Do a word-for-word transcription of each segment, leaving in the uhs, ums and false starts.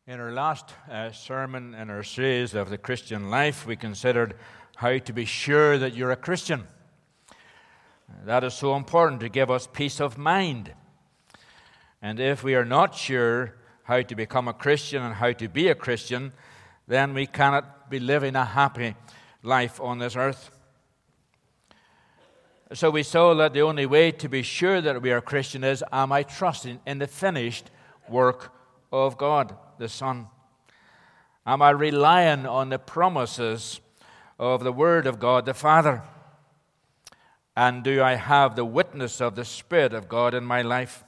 In our last uh, sermon in our series of the Christian life, we considered how to be sure that you're a Christian. That is so important to give us peace of mind. And if we are not sure how to become a Christian and how to be a Christian, then we cannot be living a happy life on this earth. So we saw that the only way to be sure that we are a Christian is, am I trusting in the finished work of God the Son? Am I relying on the promises of the Word of God the Father? And do I have the witness of the Spirit of God in my life?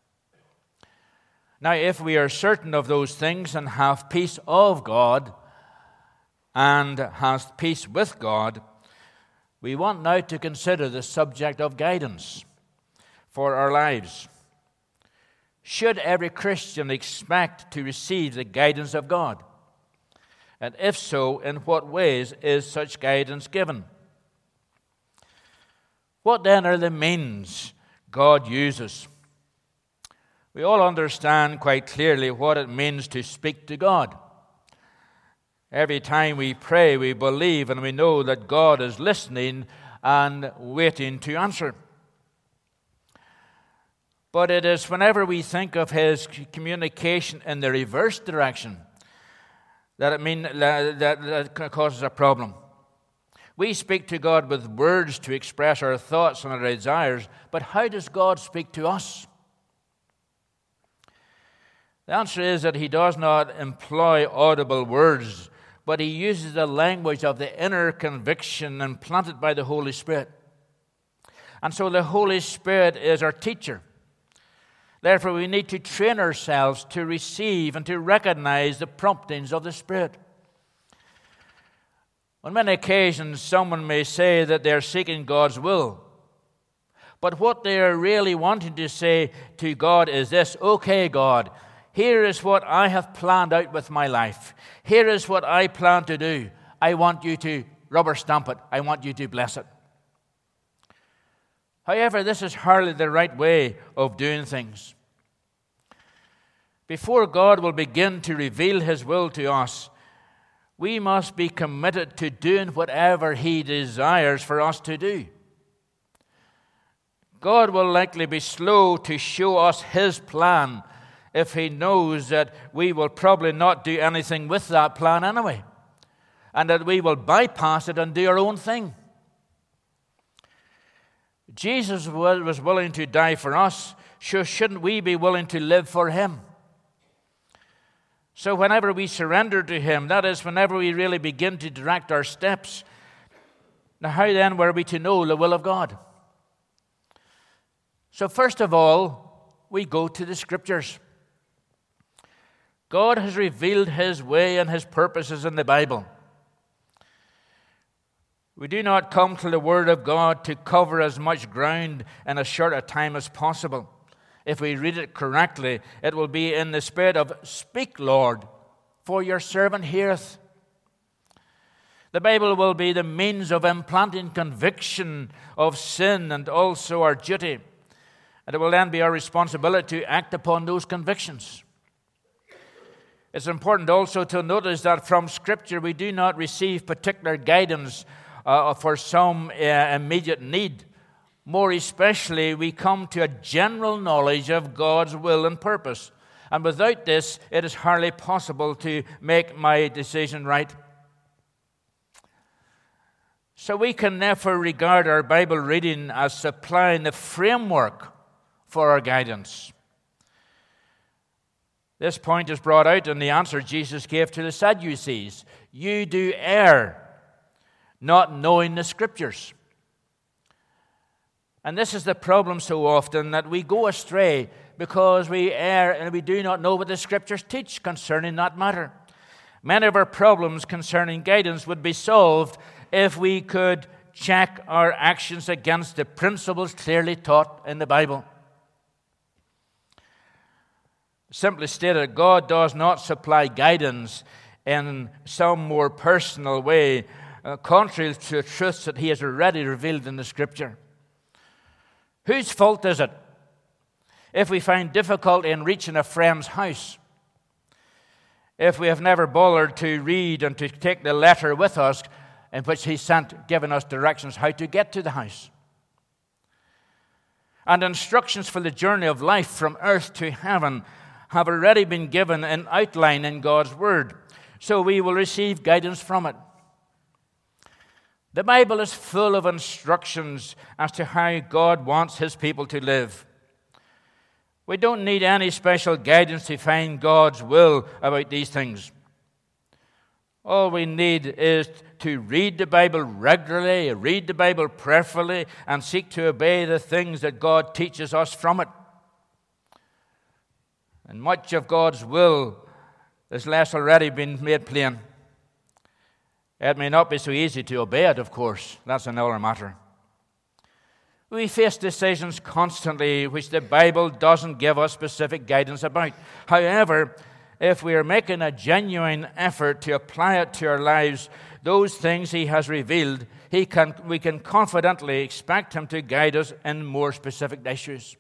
Now, if we are certain of those things and have peace of God and have peace with God, we want now to consider the subject of guidance for our lives. Should every Christian expect to receive the guidance of God? And if so, in what ways is such guidance given? What then are the means God uses? We all understand quite clearly what it means to speak to God. Every time we pray, we believe and we know that God is listening and waiting to answer. But it is whenever we think of His communication in the reverse direction that it mean that, that, that causes a problem. We speak to God with words to express our thoughts and our desires, but how does God speak to us? The answer is that He does not employ audible words, but He uses the language of the inner conviction implanted by the Holy Spirit. And so the Holy Spirit is our teacher. Therefore, we need to train ourselves to receive and to recognize the promptings of the Spirit. On many occasions, someone may say that they are seeking God's will. But what they are really wanting to say to God is this: okay, God, here is what I have planned out with my life. Here is what I plan to do. I want you to rubber stamp it. I want you to bless it. However, this is hardly the right way of doing things. Before God will begin to reveal His will to us, we must be committed to doing whatever He desires for us to do. God will likely be slow to show us His plan if He knows that we will probably not do anything with that plan anyway, and that we will bypass it and do our own thing. Jesus was willing to die for us, so shouldn't we be willing to live for Him? So whenever we surrender to Him, that is, whenever we really begin to direct our steps, now how then were we to know the will of God? So first of all, we go to the Scriptures. God has revealed His way and His purposes in the Bible. We do not come to the Word of God to cover as much ground in as short a time as possible. If we read it correctly, it will be in the spirit of, "Speak, Lord, for your servant heareth." The Bible will be the means of implanting conviction of sin and also our duty. And it will then be our responsibility to act upon those convictions. It's important also to notice that from Scripture we do not receive particular guidance uh, for some uh, immediate need. More especially, we come to a general knowledge of God's will and purpose. And without this, it is hardly possible to make my decision right. So we can never regard our Bible reading as supplying the framework for our guidance. This point is brought out in the answer Jesus gave to the Sadducees. You do err, not knowing the Scriptures. And this is the problem so often, that we go astray because we err and we do not know what the Scriptures teach concerning that matter. Many of our problems concerning guidance would be solved if we could check our actions against the principles clearly taught in the Bible. Simply stated, God does not supply guidance in some more personal way, uh, contrary to the truths that He has already revealed in the Scripture. Whose fault is it if we find difficulty in reaching a friend's house? if we have never bothered to read and to take the letter with us in which he sent, giving us directions how to get to the house. And instructions for the journey of life from earth to heaven have already been given in outline in God's Word, so we will receive guidance from it. The Bible is full of instructions as to how God wants his people to live. We don't need any special guidance to find God's will about these things. All we need is to read the Bible regularly, read the Bible prayerfully, and seek to obey the things that God teaches us from it. And much of God's will is less already been made plain. It may not be so easy to obey it, of course. That's another matter. We face decisions constantly which the Bible doesn't give us specific guidance about. However, if we are making a genuine effort to apply it to our lives, those things he has revealed, he can, we can confidently expect him to guide us in more specific issues.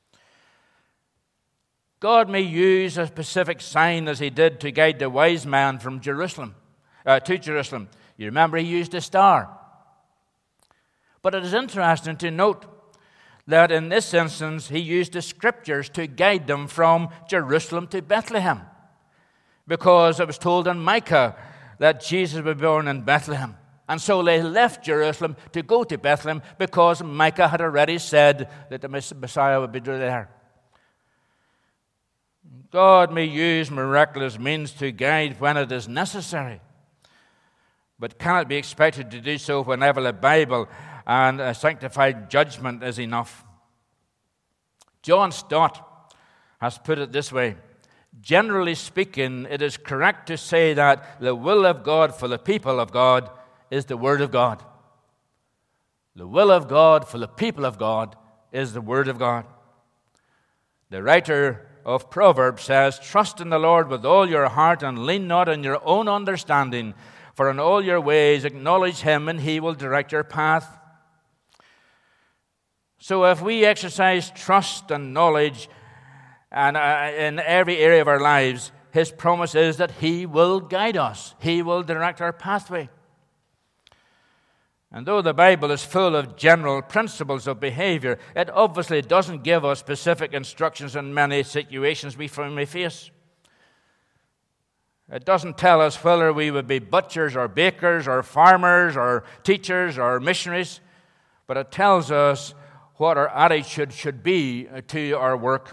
God may use a specific sign as he did to guide the wise man from Jerusalem, uh, to Jerusalem. You remember he used a star. But it is interesting to note that in this instance he used the scriptures to guide them from Jerusalem to Bethlehem, because it was told in Micah that Jesus would be born in Bethlehem. And so they left Jerusalem to go to Bethlehem because Micah had already said that the Messiah would be there. God may use miraculous means to guide when it is necessary, but cannot be expected to do so whenever the Bible and a sanctified judgment is enough. John Stott has put it this way: generally speaking, it is correct to say that the will of God for the people of God is the Word of God. The will of God for the people of God is the Word of God. The writer of Proverbs says, "Trust in the Lord with all your heart and lean not on your own understanding, for in all your ways acknowledge him and he will direct your path." So if we exercise trust and knowledge and uh, in every area of our lives, his promise is that he will guide us. He will direct our pathway. And though the Bible is full of general principles of behavior, it obviously doesn't give us specific instructions in many situations we may face. It doesn't tell us whether we would be butchers or bakers or farmers or teachers or missionaries, but it tells us what our attitude should be to our work.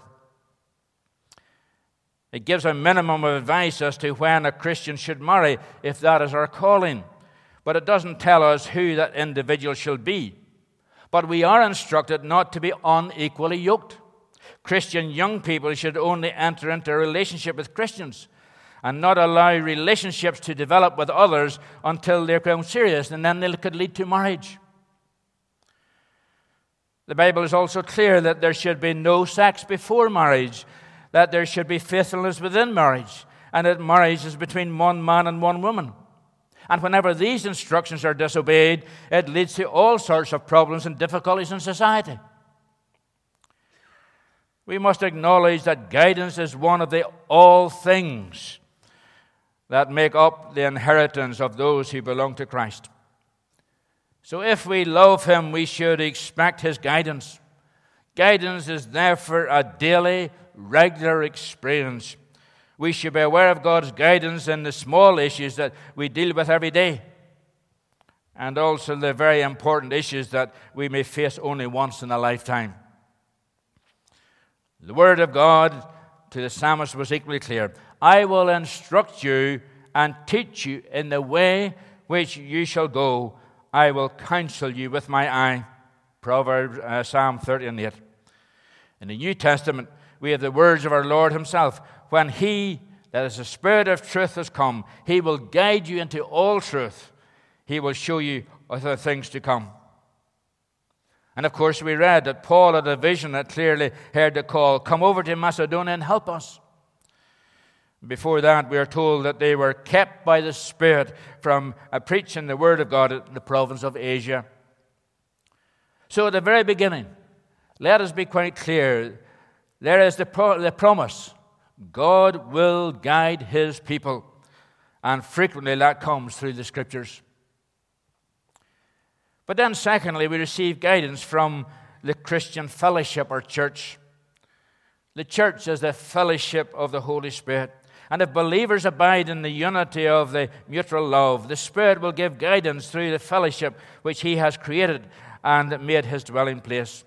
It gives a minimum of advice as to when a Christian should marry, if that is our calling. But it doesn't tell us who that individual shall be. But we are instructed not to be unequally yoked. Christian young people should only enter into a relationship with Christians and not allow relationships to develop with others until they're grown serious, and then they could lead to marriage. The Bible is also clear that there should be no sex before marriage, that there should be faithfulness within marriage, and that marriage is between one man and one woman. And whenever these instructions are disobeyed, it leads to all sorts of problems and difficulties in society. We must acknowledge that guidance is one of the all things that make up the inheritance of those who belong to Christ. So if we love him, we should expect his guidance. Guidance is therefore a daily, regular experience. We should be aware of God's guidance in the small issues that we deal with every day, and also the very important issues that we may face only once in a lifetime. The word of God to the psalmist was equally clear: "I will instruct you and teach you in the way which you shall go. I will counsel you with my eye." Proverbs, uh, Psalm thirty and eight. In the New Testament, we have the words of our Lord himself: "When he, that is the Spirit of truth, has come, he will guide you into all truth. He will show you other things to come." And of course, we read that Paul had a vision that clearly heard the call, "Come over to Macedonia and help us." Before that, we are told that they were kept by the Spirit from uh, preaching the Word of God in the province of Asia. So at the very beginning, let us be quite clear. There is the, pro- the promise. God will guide His people, and frequently that comes through the Scriptures. But then secondly, we receive guidance from the Christian fellowship or church. The church is the fellowship of the Holy Spirit. And if believers abide in the unity of the mutual love, the Spirit will give guidance through the fellowship which He has created and made His dwelling place.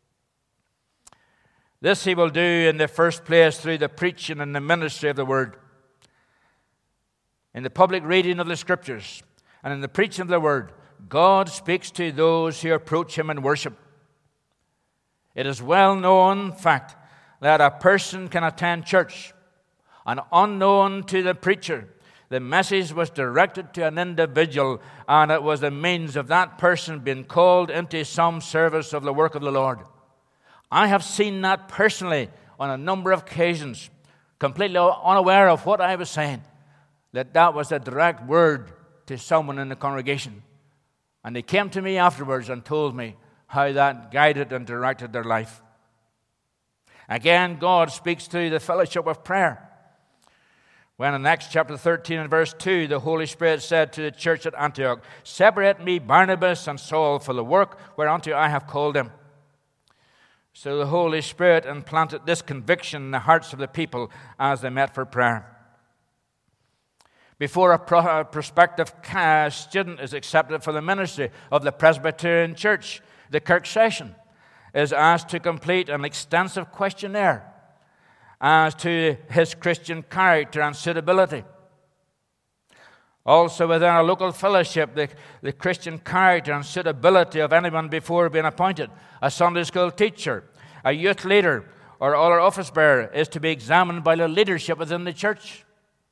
This He will do in the first place through the preaching and the ministry of the Word. In the public reading of the Scriptures and in the preaching of the Word, God speaks to those who approach Him in worship. It is well known fact that a person can attend church, and unknown to the preacher, the message was directed to an individual, and it was the means of that person being called into some service of the work of the Lord. I have seen that personally on a number of occasions, completely unaware of what I was saying, that that was a direct word to someone in the congregation. And they came to me afterwards and told me how that guided and directed their life. Again, God speaks through the fellowship of prayer. When in Acts chapter thirteen and verse two, the Holy Spirit said to the church at Antioch, "Separate me Barnabas and Saul for the work whereunto I have called them." So the Holy Spirit implanted this conviction in the hearts of the people as they met for prayer. Before a, pro- a prospective student is accepted for the ministry of the Presbyterian Church, the Kirk Session is asked to complete an extensive questionnaire as to his Christian character and suitability. Also within our local fellowship, the, the Christian character and suitability of anyone before being appointed, a Sunday school teacher, a youth leader, or other office bearer, is to be examined by the leadership within the church.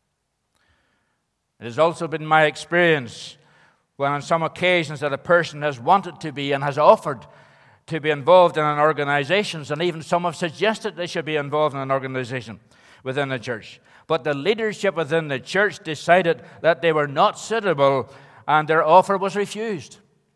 It has also been my experience when on some occasions that a person has wanted to be and has offered to be involved in an organization, and even some have suggested they should be involved in an organization within the church. But the leadership within the church decided that they were not suitable, and their offer was refused.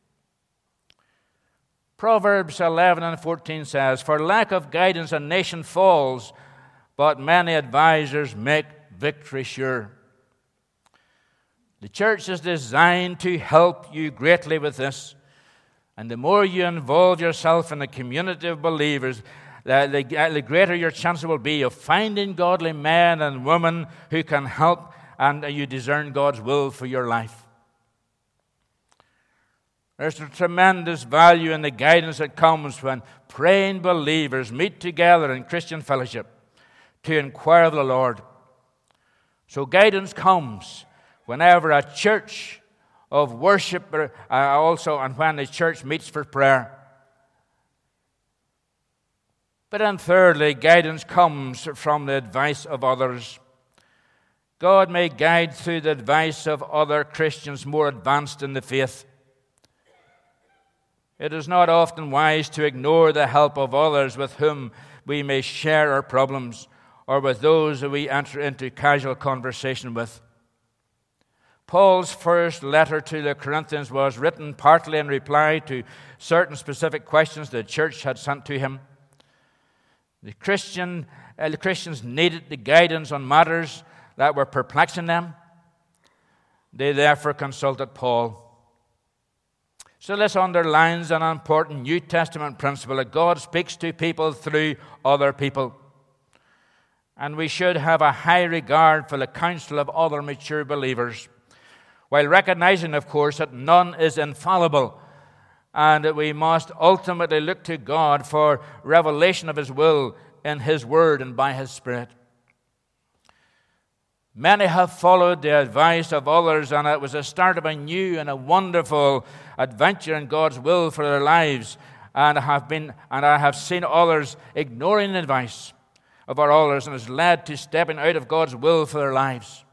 Proverbs eleven and fourteen says, "For lack of guidance a nation falls, but many advisers make victory sure." The church is designed to help you greatly with this. And the more you involve yourself in a community of believers, the, the, the greater your chance will be of finding godly men and women who can help and you discern God's will for your life. There's a tremendous value in the guidance that comes when praying believers meet together in Christian fellowship to inquire of the Lord. So guidance comes whenever a church of worship uh, also, and when the church meets for prayer. But then thirdly, guidance comes from the advice of others. God may guide through the advice of other Christians more advanced in the faith. It is not often wise to ignore the help of others with whom we may share our problems, or with those that we enter into casual conversation with. Paul's first letter to the Corinthians was written partly in reply to certain specific questions the church had sent to him. The, Christian, uh, the Christians needed the guidance on matters that were perplexing them. They therefore consulted Paul. So this underlines an important New Testament principle that God speaks to people through other people. And we should have a high regard for the counsel of other mature believers, while recognizing, of course, that none is infallible and that we must ultimately look to God for revelation of His will in His Word and by His Spirit. Many have followed the advice of others, and it was the start of a new and a wonderful adventure in God's will for their lives. And I have been, and I have seen others ignoring the advice of our elders, and has led to stepping out of God's will for their lives.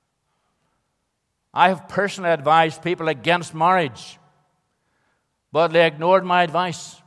I have personally advised people against marriage, but they ignored my advice.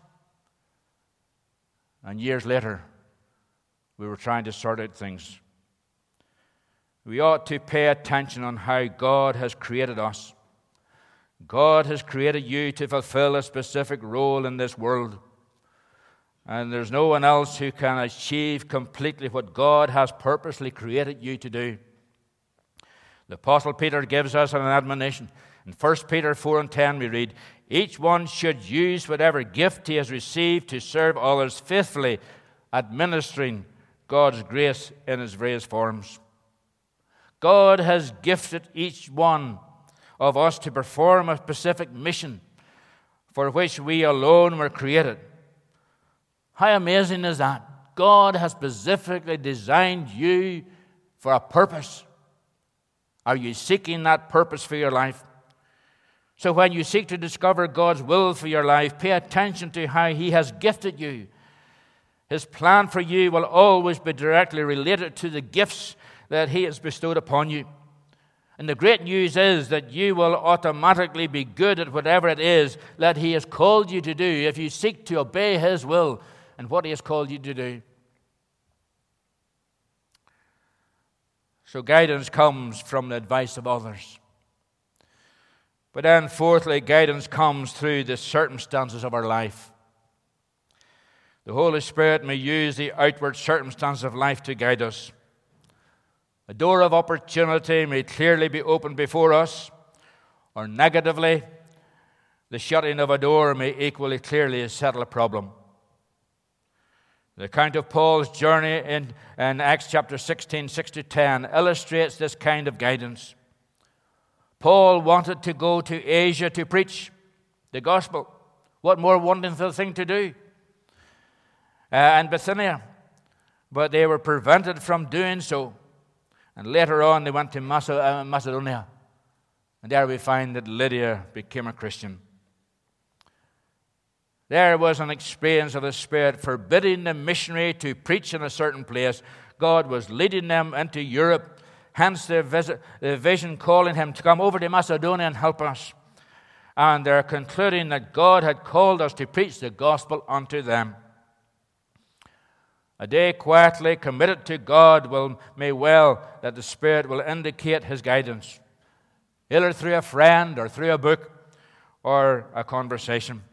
And years later, we were trying to sort out things. We ought to pay attention on how God has created us. God has created you to fulfill a specific role in this world. And there's no one else who can achieve completely what God has purposely created you to do. The Apostle Peter gives us an admonition. In First Peter four and ten we read, "Each one should use whatever gift he has received to serve others faithfully, administering God's grace in its various forms." God has gifted each one of us to perform a specific mission for which we alone were created. How amazing is that? God has specifically designed you for a purpose. Are you seeking that purpose for your life? So when you seek to discover God's will for your life, pay attention to how He has gifted you. His plan for you will always be directly related to the gifts that He has bestowed upon you. And the great news is that you will automatically be good at whatever it is that He has called you to do if you seek to obey His will and what He has called you to do. So guidance comes from the advice of others. But then fourthly, guidance comes through the circumstances of our life. The Holy Spirit may use the outward circumstances of life to guide us. A door of opportunity may clearly be opened before us, or negatively, the shutting of a door may equally clearly settle a problem. The account of Paul's journey in, in Acts chapter sixteen, six to ten illustrates this kind of guidance. Paul wanted to go to Asia to preach the gospel. What more wonderful thing to do? Uh, and Bithynia. But they were prevented from doing so. And later on they went to Macedonia. And there we find that Lydia became a Christian. There was an experience of the Spirit forbidding the missionary to preach in a certain place. God was leading them into Europe. Hence the, visit, the vision calling him to come over to Macedonia and help us. And they're concluding that God had called us to preach the gospel unto them. A day quietly committed to God will may well that the Spirit will indicate His guidance, either through a friend or through a book or a conversation.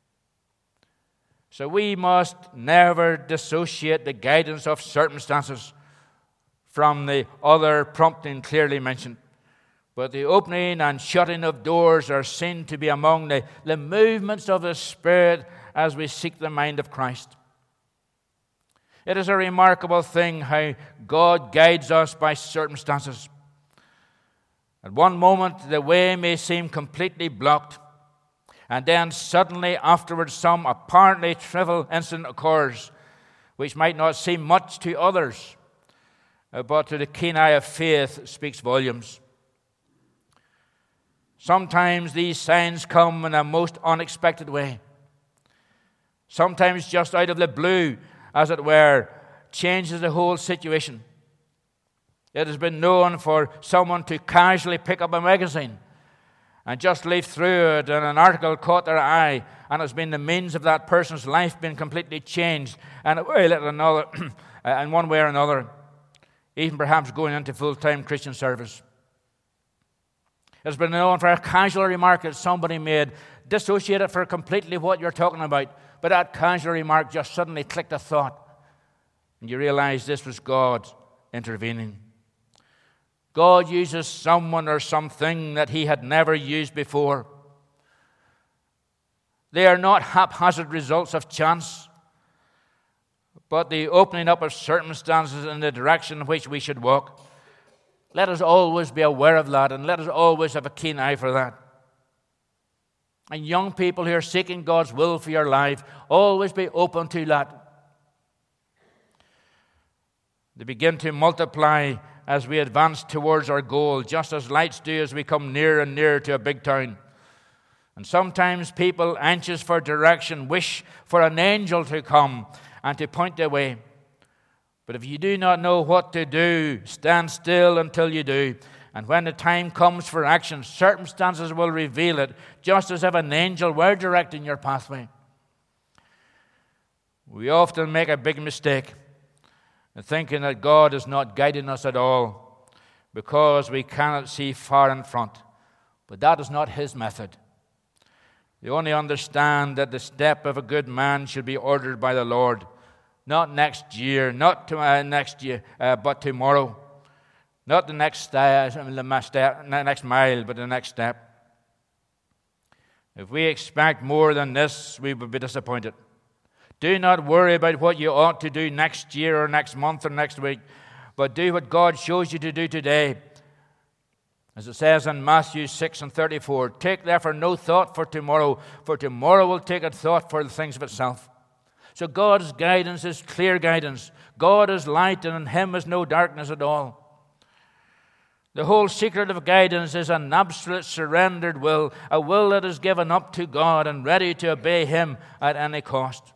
So we must never dissociate the guidance of circumstances from the other prompting clearly mentioned. But the opening and shutting of doors are seen to be among the, the movements of the Spirit as we seek the mind of Christ. It is a remarkable thing how God guides us by circumstances. At one moment, the way may seem completely blocked, and then suddenly afterwards some apparently trivial incident occurs, which might not seem much to others, but to the keen eye of faith speaks volumes. Sometimes these signs come in a most unexpected way. Sometimes just out of the blue, as it were, changes the whole situation. It has been known for someone to casually pick up a magazine and just leaf through it, and an article caught their eye, and it's been the means of that person's life being completely changed, and a way or another, in one way or another, even perhaps going into full-time Christian service. It's been known for a casual remark that somebody made, dissociate it for completely what you're talking about, but that casual remark just suddenly clicked a thought, and you realize this was God intervening. God uses someone or something that He had never used before. They are not haphazard results of chance, but the opening up of circumstances in the direction in which we should walk. Let us always be aware of that, and let us always have a keen eye for that. And young people who are seeking God's will for your life, always be open to that. They begin to multiply as we advance towards our goal, just as lights do as we come nearer and nearer to a big town. And sometimes people, anxious for direction, wish for an angel to come and to point their way. But if you do not know what to do, stand still until you do. And when the time comes for action, circumstances will reveal it, just as if an angel were directing your pathway. We often make a big mistake in thinking that God is not guiding us at all because we cannot see far in front. But that is not His method. They only understand that the step of a good man should be ordered by the Lord. Not next year, not to, uh, next year, uh, but tomorrow. Not the next, uh, the step, next mile, but the next step. If we expect more than this, we will be disappointed. Do not worry about what you ought to do next year or next month or next week, but do what God shows you to do today. As it says in Matthew six and thirty-four, take therefore no thought for tomorrow, for tomorrow will take a thought for the things of itself. So God's guidance is clear guidance. God is light, and in Him is no darkness at all. The whole secret of guidance is an absolute surrendered will, a will that is given up to God and ready to obey Him at any cost.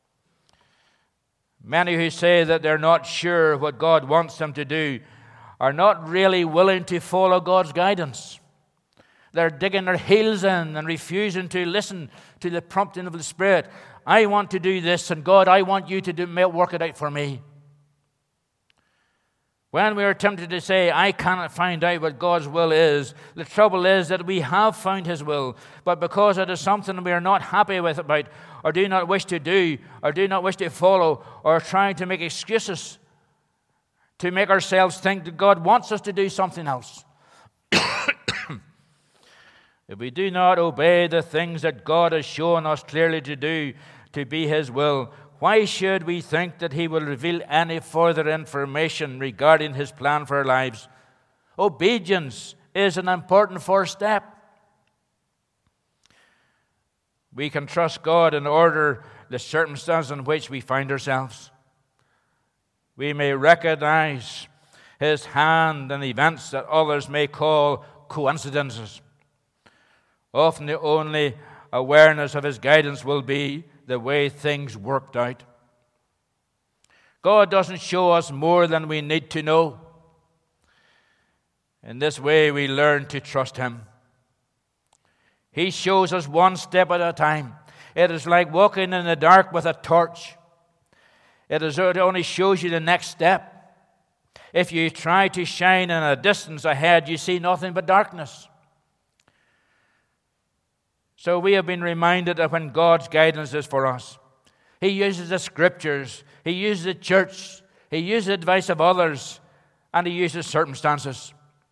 Many who say that they're not sure what God wants them to do are not really willing to follow God's guidance. They're digging their heels in and refusing to listen to the prompting of the Spirit. I want to do this, and God, I want you to do, work it out for me. When we are tempted to say, I cannot find out what God's will is, the trouble is that we have found His will, but because it is something we are not happy with about, or do not wish to do, or do not wish to follow, or trying to make excuses to make ourselves think that God wants us to do something else. If we do not obey the things that God has shown us clearly to do, to be His will, why should we think that He will reveal any further information regarding His plan for our lives? Obedience is an important first step. We can trust God in order the circumstances in which we find ourselves. We may recognize His hand in events that others may call coincidences. Often the only awareness of His guidance will be the way things worked out. God doesn't show us more than we need to know. In this way, we learn to trust Him. He shows us one step at a time. It is like walking in the dark with a torch. It, is, it only shows you the next step. If you try to shine in a distance ahead, you see nothing but darkness. So we have been reminded of when God's guidance is for us. He uses the Scriptures, He uses the church, He uses the advice of others, and He uses circumstances.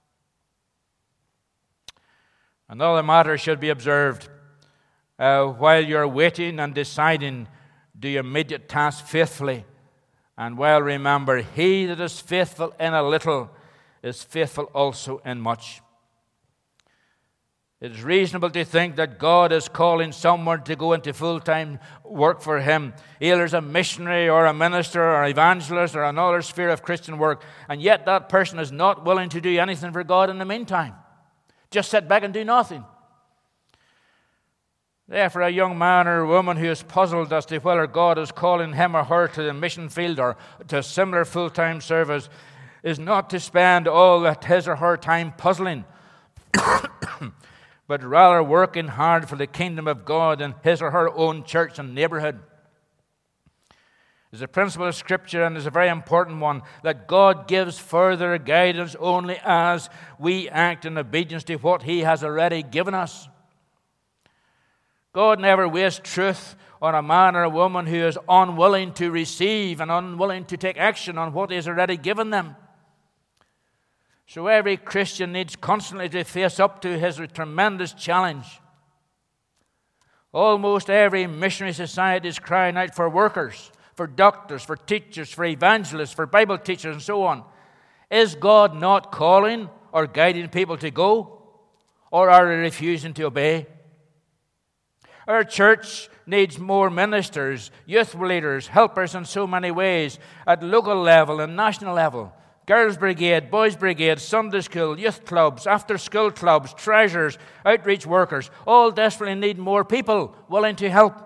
Another matter should be observed. Uh, while you're waiting and deciding, do your immediate task faithfully. And well remember, he that is faithful in a little is faithful also in much. It is reasonable to think that God is calling someone to go into full-time work for Him, either as a missionary or a minister or evangelist or another sphere of Christian work, and yet that person is not willing to do anything for God in the meantime. Just sit back and do nothing. Therefore, a young man or woman who is puzzled as to whether God is calling him or her to the mission field or to a similar full-time service is not to spend all that his or her time puzzling, but rather working hard for the kingdom of God in his or her own church and neighborhood. It's a principle of Scripture, and it's a very important one, that God gives further guidance only as we act in obedience to what He has already given us. God never wastes truth on a man or a woman who is unwilling to receive and unwilling to take action on what He has already given them. So every Christian needs constantly to face up to his tremendous challenge. Almost every missionary society is crying out for workers, for doctors, for teachers, for evangelists, for Bible teachers, and so on. Is God not calling or guiding people to go? Or are they refusing to obey? Our church needs more ministers, youth leaders, helpers in so many ways, at local level and national level. Girls' brigade, boys' brigade, Sunday school, youth clubs, after-school clubs, treasurers, outreach workers, all desperately need more people willing to help.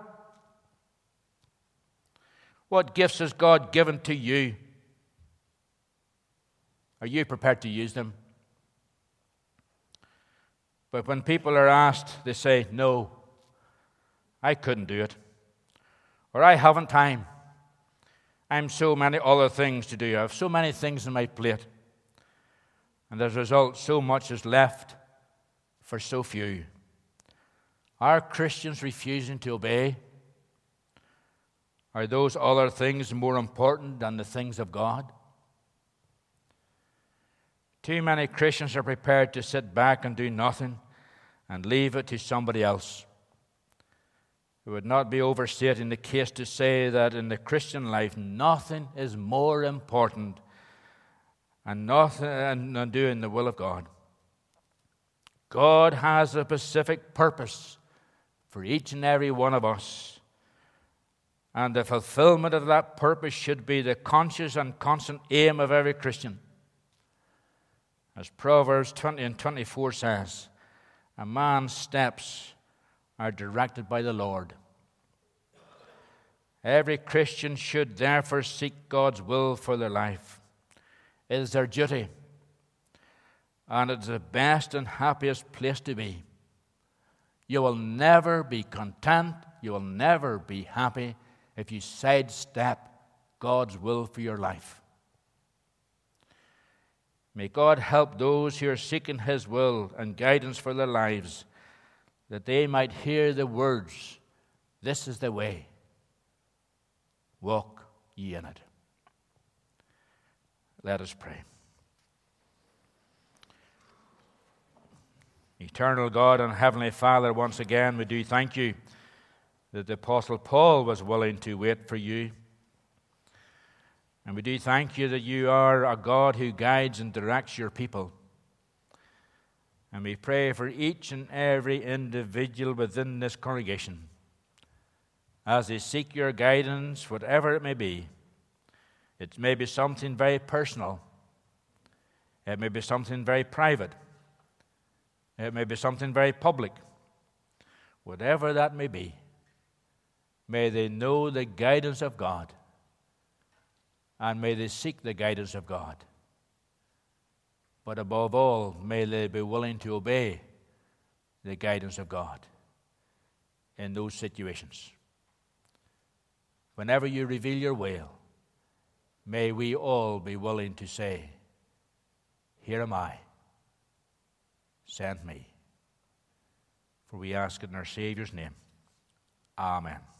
What gifts has God given to you? Are you prepared to use them? But when people are asked, they say, no, I couldn't do it. Or I haven't time. I'm so many other things to do. I have so many things on my plate. And as a result, so much is left for so few. Are Christians refusing to obey? Are those other things more important than the things of God? Too many Christians are prepared to sit back and do nothing and leave it to somebody else. It would not be overstating the case to say that in the Christian life, nothing is more important and nothing than doing the will of God. God has a specific purpose for each and every one of us. And the fulfillment of that purpose should be the conscious and constant aim of every Christian. As Proverbs twenty and twenty-four says, a man's steps are directed by the Lord. Every Christian should therefore seek God's will for their life. It is their duty, and it is the best and happiest place to be. You will never be content, you will never be happy if you sidestep God's will for your life. May God help those who are seeking His will and guidance for their lives, that they might hear the words, "This is the way. Walk ye in it." Let us pray. Eternal God and Heavenly Father, once again we do thank you that the Apostle Paul was willing to wait for you. And we do thank you that you are a God who guides and directs your people. And we pray for each and every individual within this congregation as they seek your guidance, whatever it may be. It may be something very personal. It may be something very private. It may be something very public. Whatever that may be, may they know the guidance of God, and may they seek the guidance of God. But above all, may they be willing to obey the guidance of God in those situations. Whenever you reveal your will, may we all be willing to say, "Here am I, send me." For we ask it in our Savior's name. Amen.